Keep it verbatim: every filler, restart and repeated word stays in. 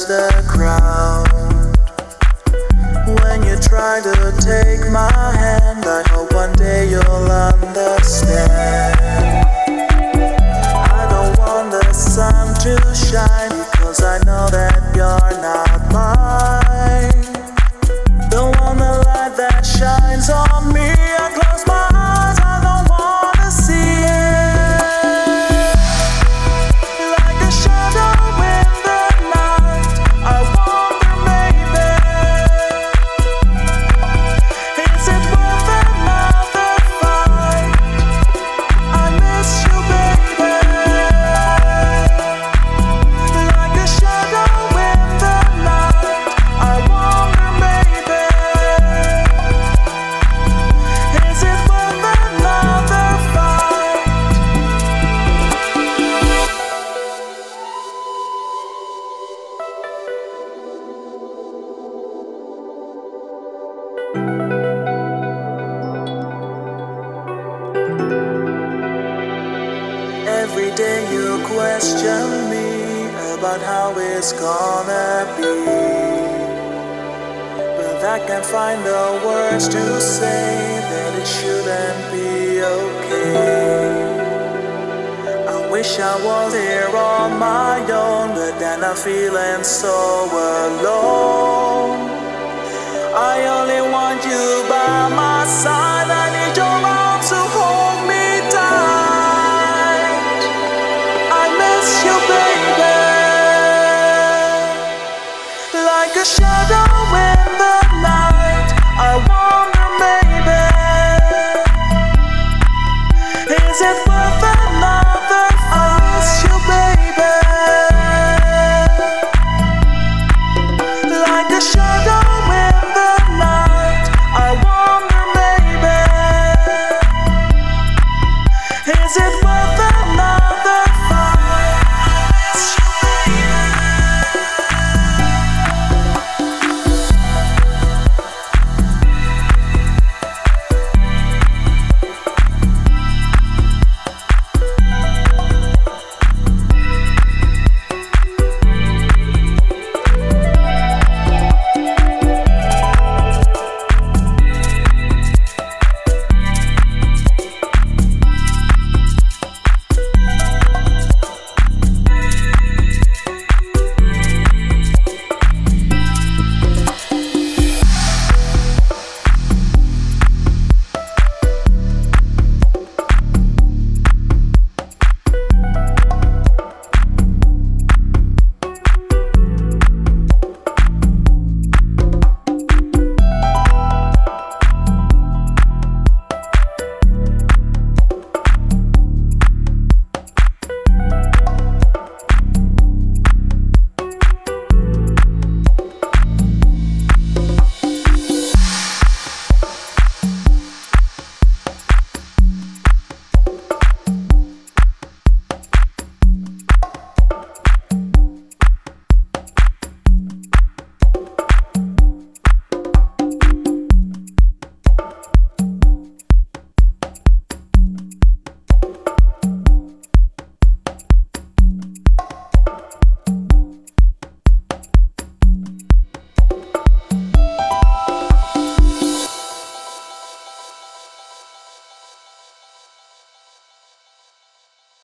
the crowd. When you try to take my hand, I hope one day you'll understand. I don't want the sun to shine, because I know that you're not mine. Don't want the light that shines on me. I close my eyes, I don't wanna see it. Like a shadow in the night, I wonder maybe, is it worth another fight? I miss you, baby. Like a shadow in the night, I wonder maybe, is it worth another fight? Every day you question me about how it's gonna be, but I can't find the words to say that it shouldn't be okay. I wish I was here on my own, but then I'm feeling so alone. I only want you by my side. I need your arms to hold me tight. I miss you, baby. Like a shadow